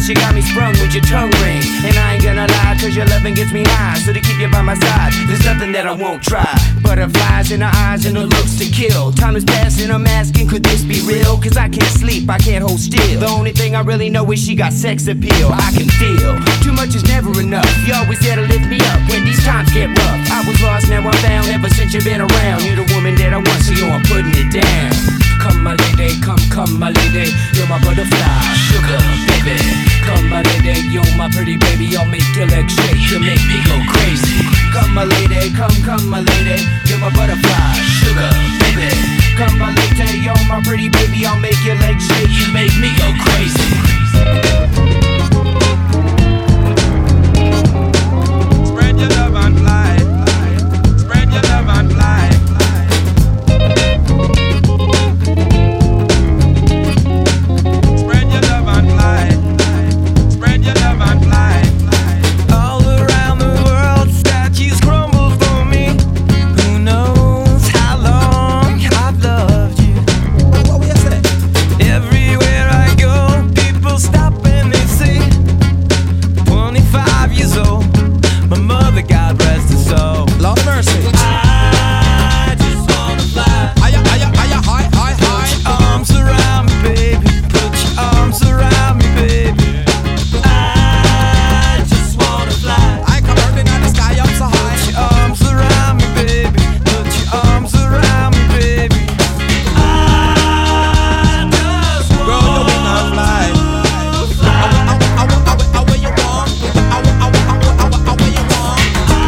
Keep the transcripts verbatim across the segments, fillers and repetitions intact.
Cause you got me sprung with your tongue ring. And I ain't gonna lie, cause your loving gets me high. So to keep you by my side, there's nothing that I won't try. Butterflies in her eyes and her looks to kill. Time is passing, I'm asking, could this be real? Cause I can't sleep, I can't hold still. The only thing I really know is she got sex appeal. I can feel, too much is never enough. You always there to lift me up when these times get rough. I was lost, now I'm found, ever since you've been around. You're the woman that I want, so yo, I'm putting it down. Come my lady, come, come my lady. You're my butterfly, sugar, baby. Come my lady, you're my pretty baby. I'll make your legs shake, you make me go crazy. Come my lady, come, come my lady. You're my butterfly, sugar, baby. Come my lady, you're my pretty baby. I'll make your legs shake, you make me go crazy. Spread your love and fly. Spread your love and fly. Spread your love and fly. Spread your love and fly. All around the world, statues crumble for me. Who knows how long I've loved you? What will you say? Everywhere I go, people stop and they say, twenty-five years old, my mother, God rest her soul. Lord of mercy. I just wanna fly. Higher, higher, higher, high, high, high. Put your arms around me, baby. Put your arms around me, baby. I just wanna fly. I come burning in the sky up so high. Put your arms around me, baby. Put your arms around me, baby. I just wanna fly. Where you want? I want, I want, I want, I want, where you want?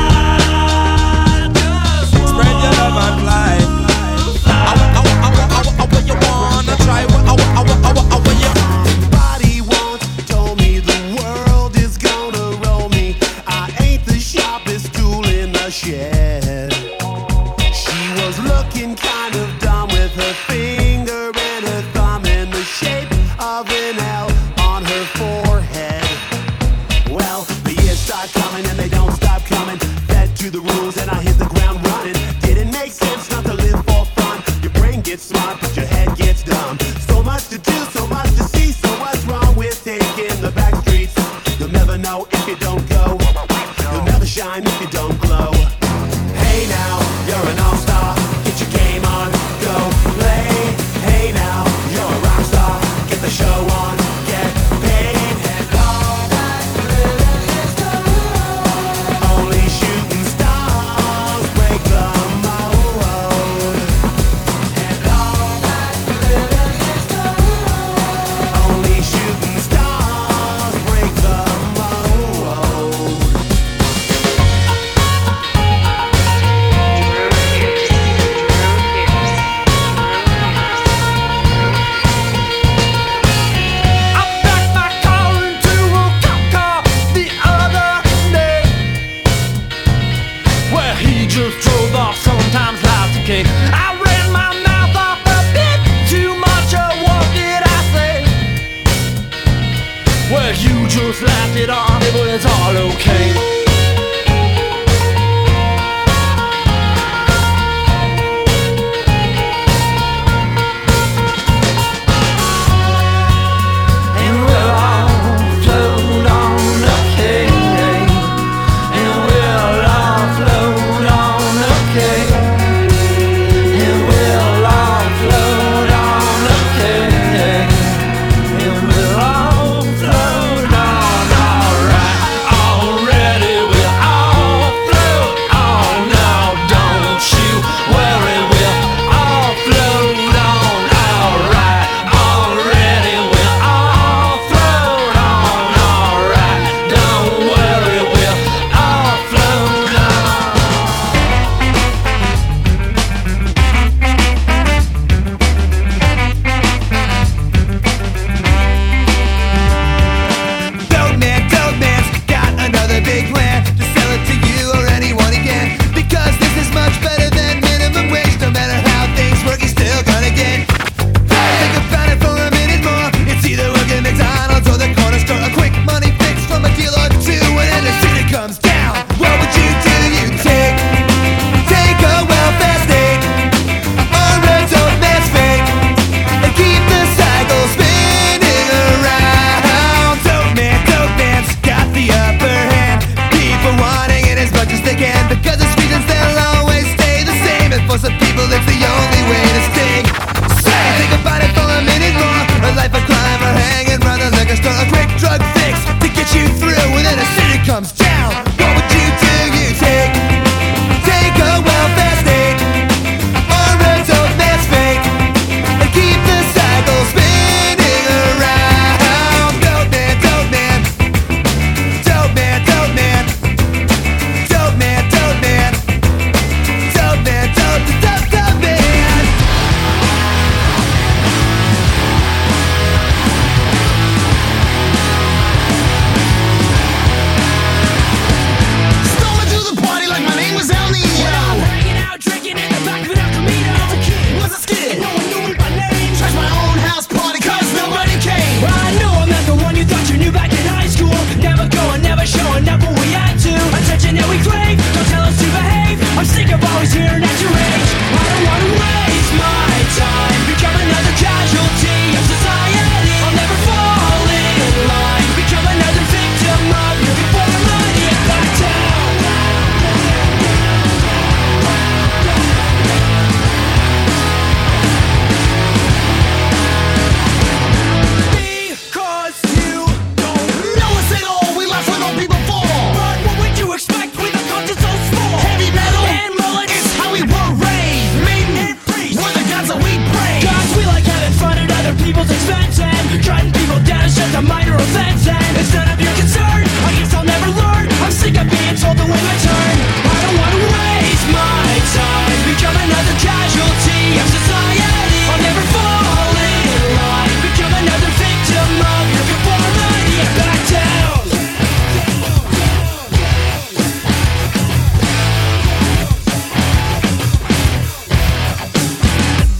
Spread your love and fly. I want, I want, I want, I want, where you wanna try? I want, I want, I want, where you want? Somebody once told me the world is gonna roll me. I ain't the sharpest tool in the shed. She was looking kind of dumb with her finger and her thumb in the shape of an L on her forehead. Well, the years start coming and they don't stop coming. Fed to the rules and I hit the ground running. Didn't make sense not to live for fun. Your brain gets smart but your head gets dumb. So much to do, so much to see. So what's wrong with taking the back streets? You'll never know if you don't go. You'll never shine if you don't glow. Hey now, you're an all-star. Get your game on, go play.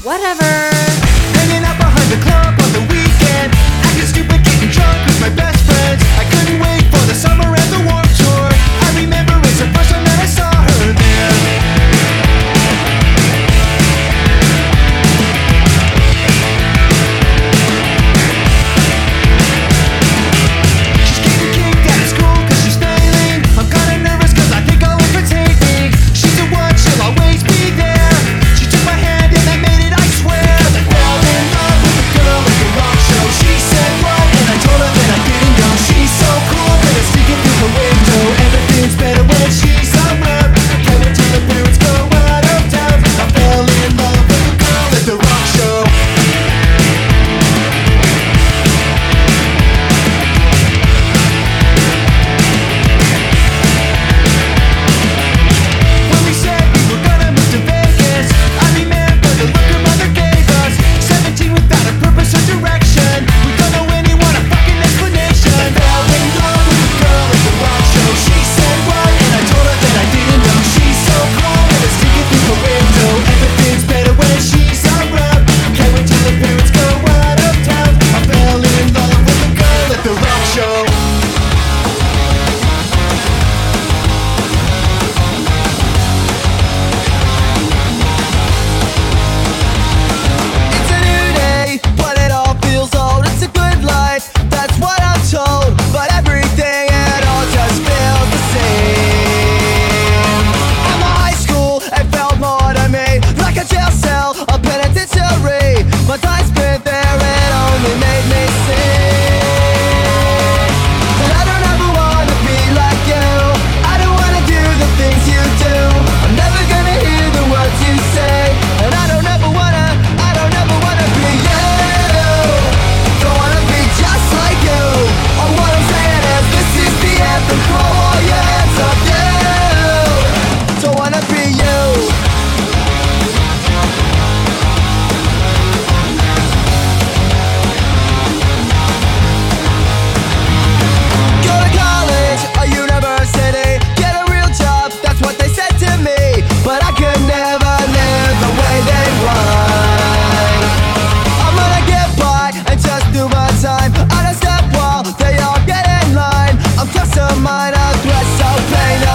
Whatever. Hanging out behind the club on the weekend, acting stupid, getting drunk with my best friends. I couldn't wait for the summer and the Warped Tour. I remember it's the first time that I saw her there. She's getting kicked out of school cause she's failing. I'm kinda nervous cause I think I'll overtake me. She's the one, she'll always be there. She took my hand and I made it, I swear. I fell in love with the girl at the rock show. She said what? And I told her that I didn't know. She's so cool that it's sneaking through the window. Everything's better when she's around. Can't wait till the parents go out of town. I fell in love with the girl at the rock show. When we said we were gonna move to Vegas, I remember the look her mother gave us. Seventeen without a purpose or direction. We don't know anyone a fucking explanation. I fell in love with the girl at the rock show. She said what? And I told her that I didn't know. She's so cool that it's sneaking through the window. Everything's better when she's around. Can't wait till the parents go out of town. I fell in love with the girl at the rock show. It's a new day, but it all feels old. It's a good life, that's what I'm told. But everything, it all just feels the same. I'm a high school, it felt more to me like a jail cell, a penitentiary. My time spent there, it only made me sing. But I don't ever wanna be like you. I don't wanna do the things you do. I'm never gonna hear the words you say. And I don't ever wanna, I don't ever wanna be you. Don't wanna be just like you. All what I'm saying is this is the anthem. Throw all your hands up, you. Don't wanna be you. Go to college, a university, get a real job, that's what they said to me. But I could never live the way they want. I'm gonna get by and just do my time. On a step wall, they all get in line. I'm just a minor threat, so pay no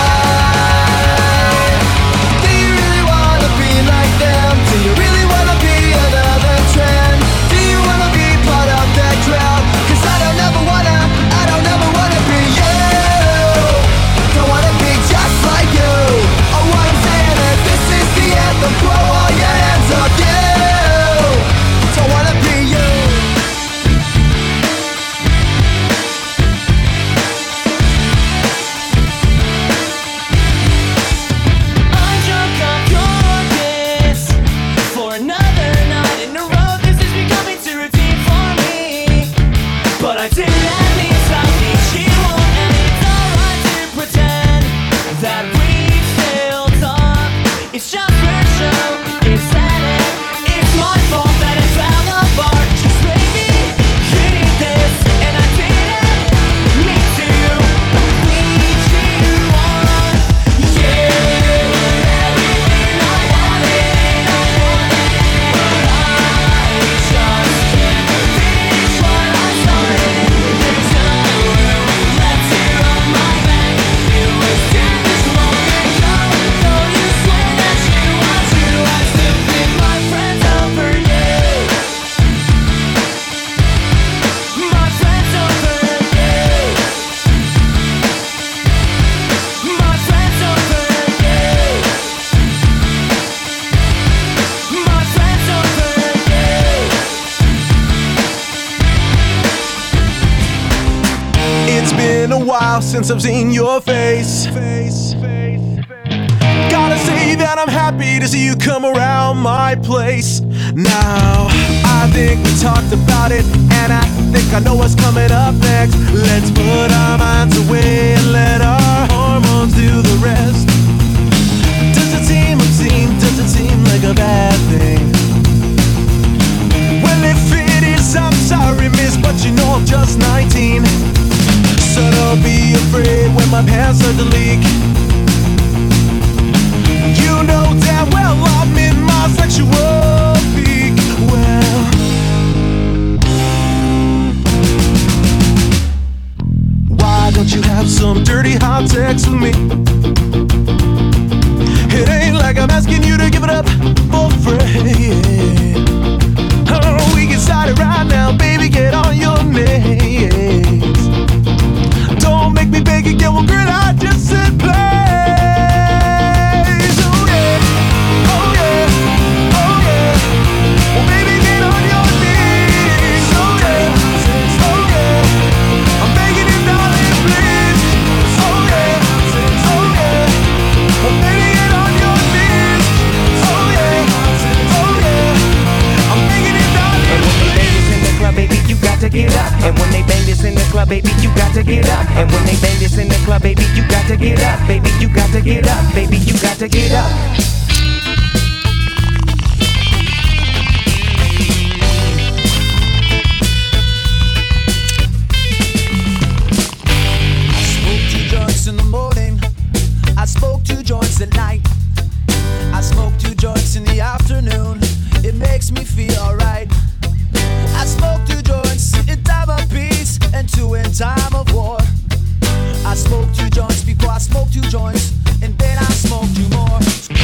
mind. Do you really wanna be like them? Do you really wanna be another trend? Do you wanna be part of that crowd? Cause I don't ever wanna, I don't ever wanna be you. Don't wanna be just like you. Oh, what I'm saying is this is the anthem. Throw all your hands up, you. Don't wanna be you. I'm drunk off your kiss for another night in a row. This is becoming too routine for me. But I did at least I think she won't. And it's alright to pretend that we still talk. It's just for show, it's that it. It's my fault that it fell apart. Just maybe you need this and I didn't mean to lead you on. Yeah, everything I wanted, I wanted, but I just can't finish what I started. There's no room left here on my back. It was dead this long ago. Though you swear that you want to, I still think my friends over you. My friends over you. My friends over you. My friends over you. It's been a while since I've seen your face. Gotta say that I'm happy to see you come around my place. Now, I think we talked about it, and I think I know what's coming up next. Let's put our minds away and let our hormones do the rest. Does it seem obscene? Does it seem like a bad thing? Well, if it is, I'm sorry, miss, but you know I'm just nineteen. So don't be afraid when my pants start to leak. You know damn well I'm in my sexual sex with me. It ain't like I'm asking you to give it up for free. Oh, we get started right now, baby, get on your knees. Don't make me beg again, well girl, I just said please. Oh yeah, oh yeah, oh yeah. Well baby, get on your knees. Oh yeah, oh yeah. I'm begging you, darling, please. Oh yeah, oh yeah. Well baby, get on your knees. Oh yeah, oh yeah. I'm begging you, darling, please. And when they bang this in the club, baby, you got to get up. And when they bang this in the club, baby, you got to get up. And when they bang this in the club, baby, you got to get up. Baby, you got to get up. Baby, you got to get up. In the morning, I smoke two joints at night. I smoke two joints in the afternoon. It makes me feel alright. I smoke two joints in time of peace and two in time of war. I smoke two joints before I smoke two joints, and then I smoke two more.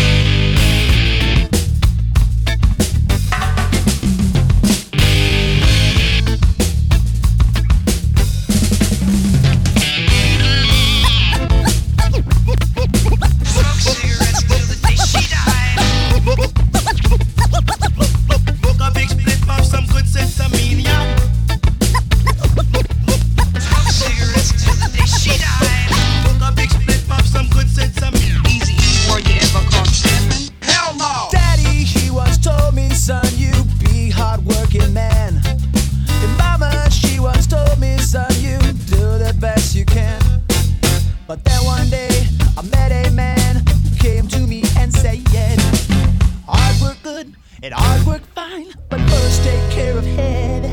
But then one day I met a man who came to me and said, hard work good and hard work fine, but first take care of head.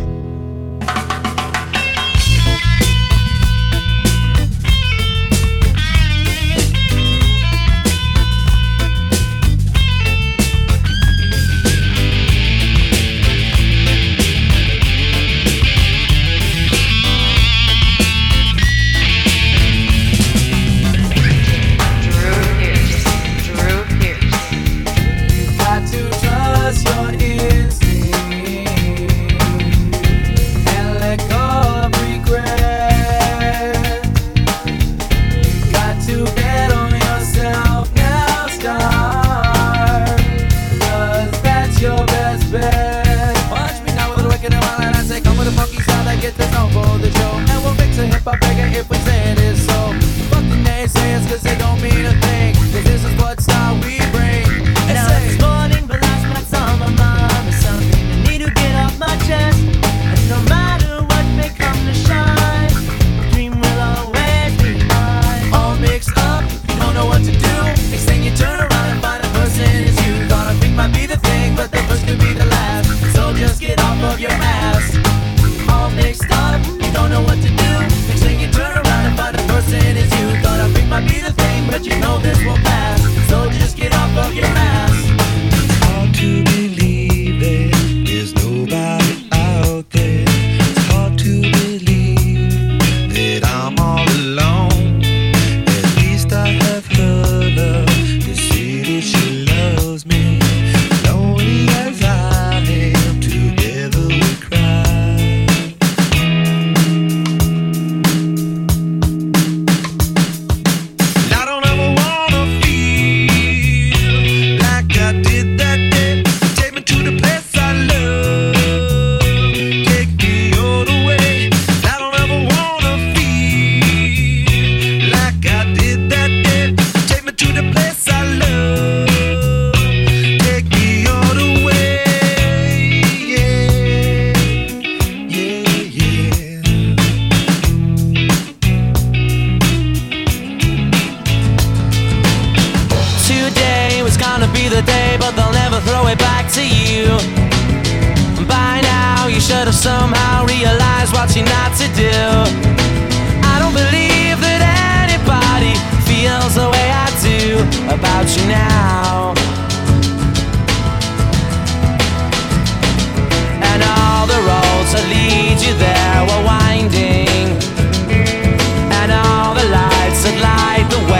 Somehow realize what you're not to do. I don't believe that anybody feels the way I do about you now. And all the roads that lead you there were winding, and all the lights that light the way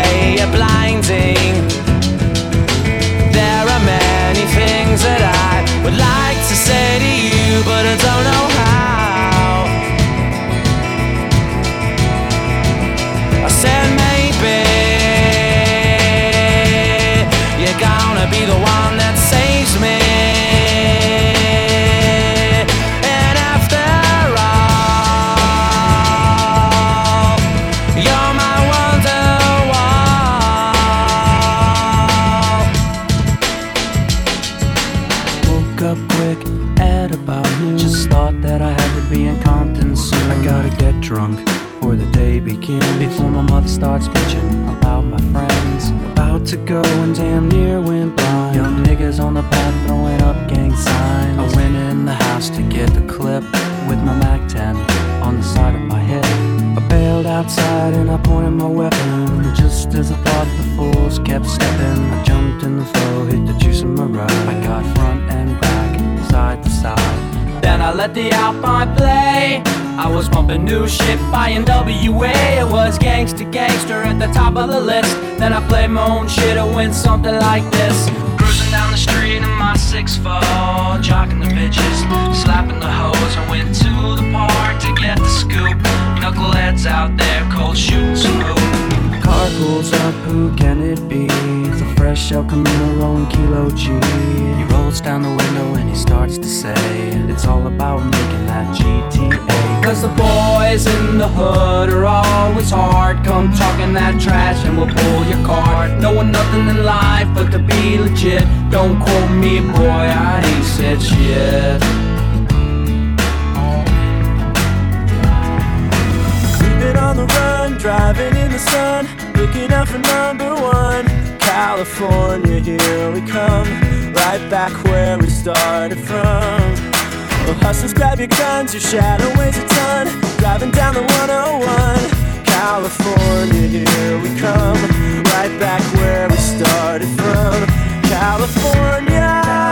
woke up quick at about noon. Just thought that I had to be in Compton soon. I gotta get drunk before the day begins, before my mother starts bitching about my friends. About to go and damn near went blind. Young niggas on the path throwing up gang signs. I went in the house to get the clip with my Mac ten on the side of my hip. I bailed outside and I pointed my weapon. Just as I thought the fools kept stepping, I jumped in the flow, hit the juice in my ride. I got front and back, side to side. Then I let the Alpine play. I was pumping new shit by N W A. It was gangsta gangster at the top of the list. Then I played my own shit, it went something like this. Cruising down the street in my six four, jocking the bitches, slapping the hoes. I went to the park to get the scoop. Knuckleheads out there, cold shooting some hoop. Car pulls up, who can it be? It's a fresh El Camino rolling Kilo G. He rolls down the window and he starts to say, it's all about making that G T A. Cause the boys in the hood are always hard. Come talking that trash and we'll pull your card. Knowing nothing in life but to be legit. Don't quote me, boy, I ain't said shit. Been on the run, driving in the sun, looking out for number one. California, here we come, right back where we started from. Well, hustlers, grab your guns, your shadow weighs a ton, driving down the one oh one. California, here we come, right back where we started from. California.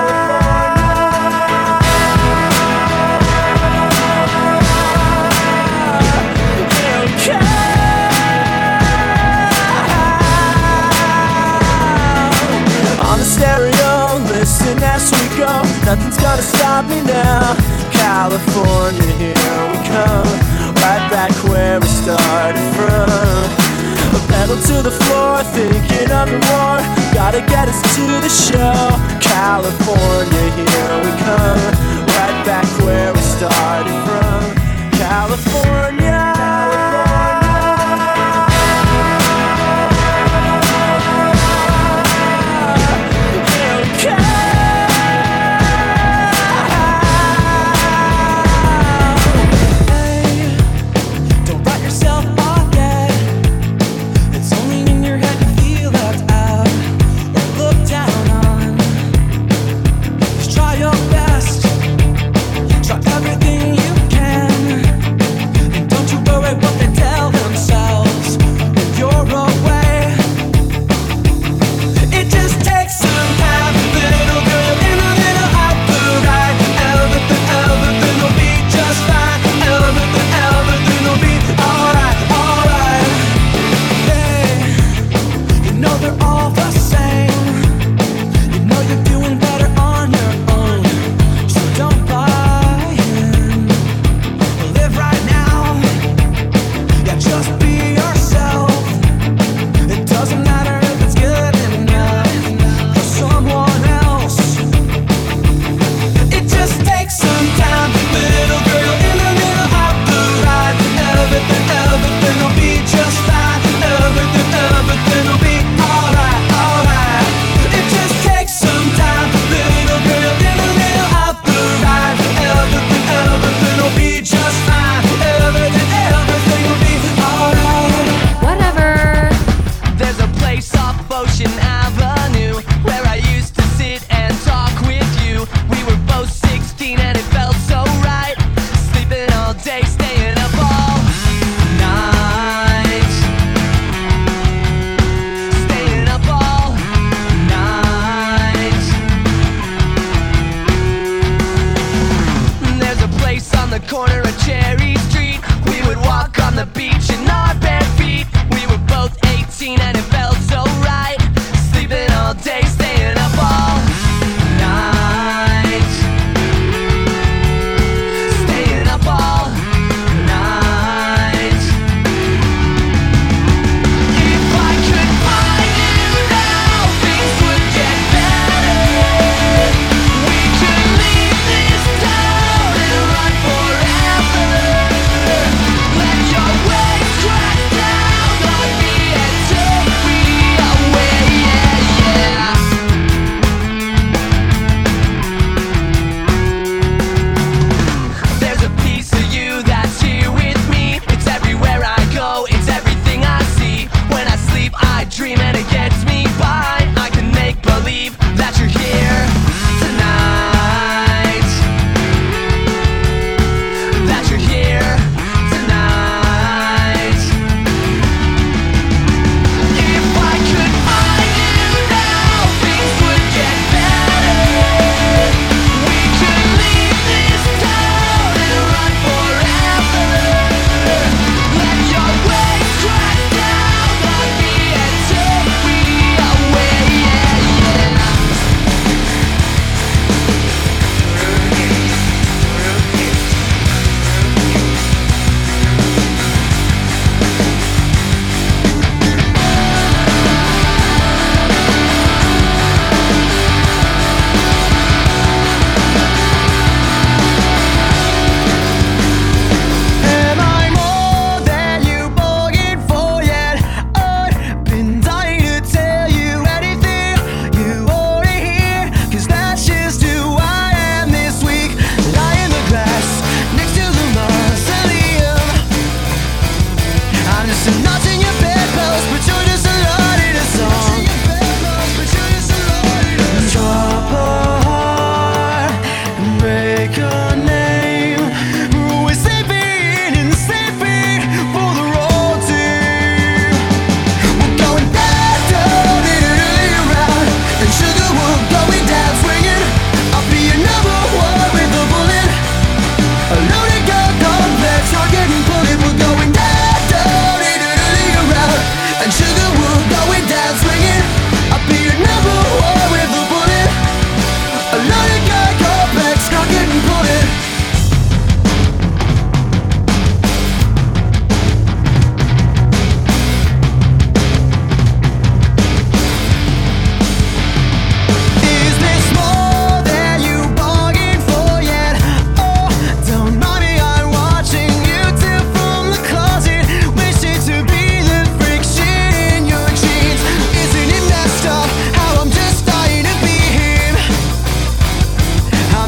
On the stereo, listen as we go. Nothing's gonna stop me now. California, here we come, right back where we started from. A pedal to the floor, thinking of the war. Gotta get us to the show. California, here we come, right back where we started from. California.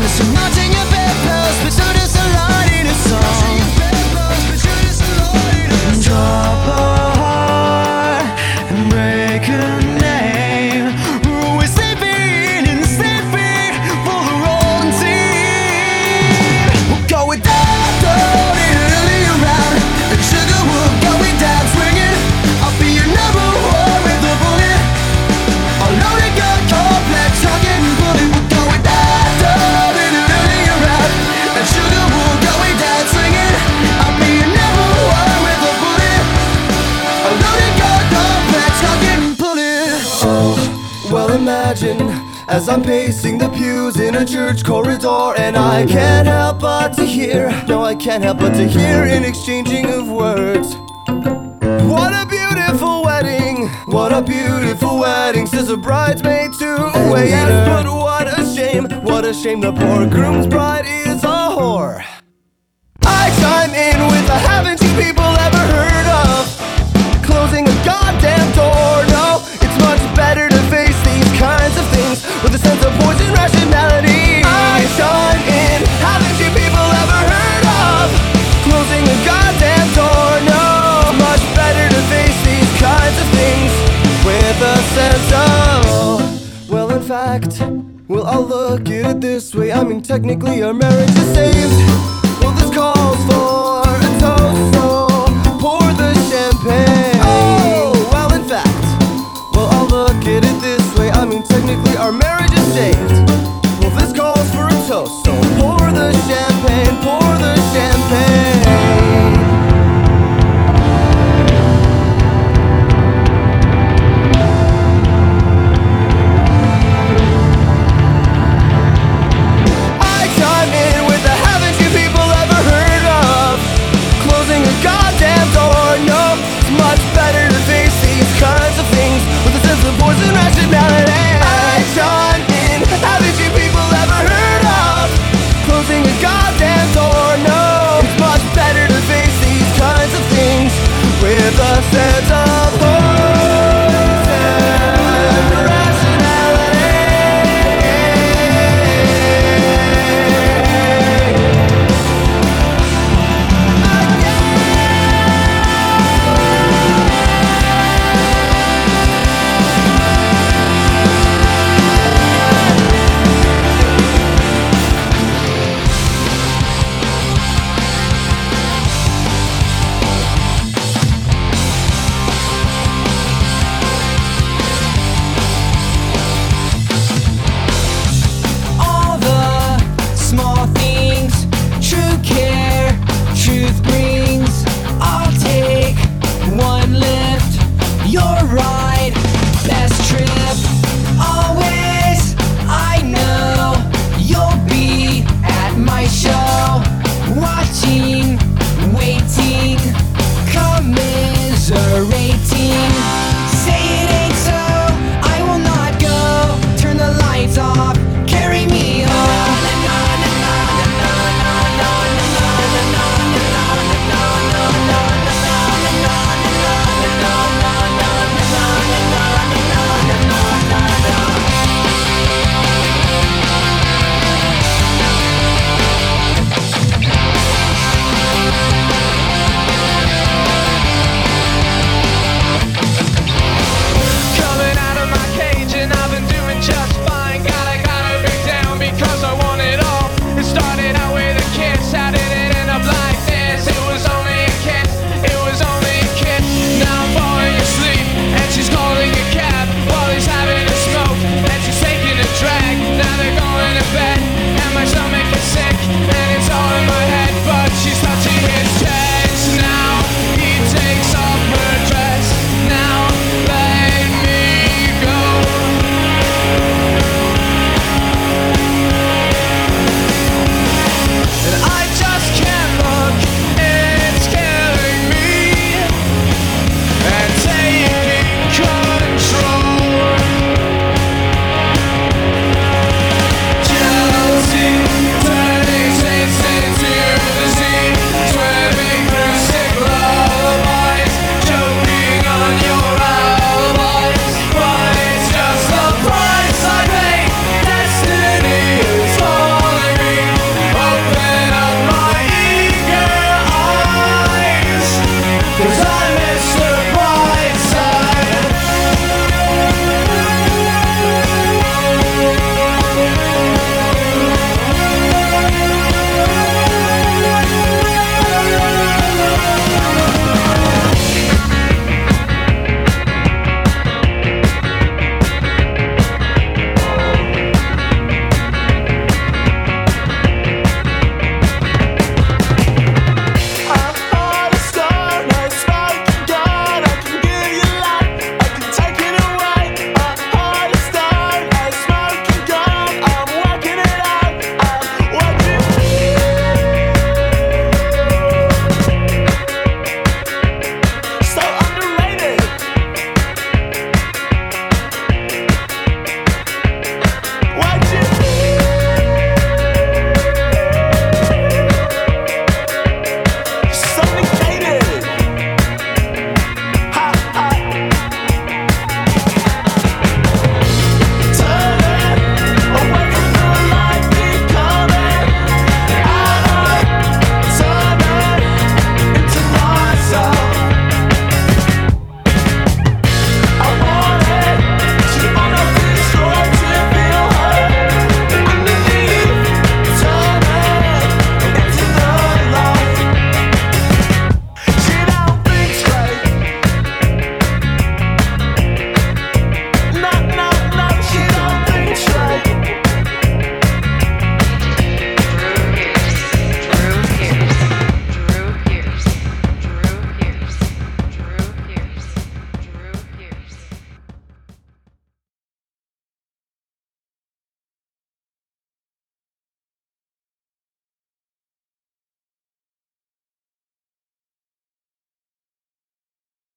So much in your bedpost, but so does a lot in a song. Drop a heart and break a name. We're always sleeping and sleeping for the wrong team. We'll go with that, throwing early around. And sugar will go with that, swinging. I'll be your number one with a bullet. I'll load it, gun, complex, talking bullet. We'll go with that, throwing early around. And sugar will go with that, swinging. I'll be your number one with a bullet. I'll load it, gun, complex, talking bullet. Oh, well imagine as I'm pacing the pews in a church corridor, and I can't help but to hear, no I can't help but to hear an exchanging of words. What a beautiful wedding, what a beautiful wedding, says a bridesmaid to a waiter. Yes, but what a shame, what a shame the poor groom's bride is a whore. I chime in with a haven't you people ever heard of closing a goddamn door? No, it's much better to face these kinds of things with a sense of poison rationality. I chime in, haven't you people ever heard of closing a goddamn door? No, much better to face these kinds of things with a sense of, well in fact, well I'll look at it this way, I mean technically our marriage is saved. Well this calls for a toast, so pour the champagne. Oh, well in fact, well I'll look at it this way, I mean technically our marriage is saved. Well this calls for a toast, so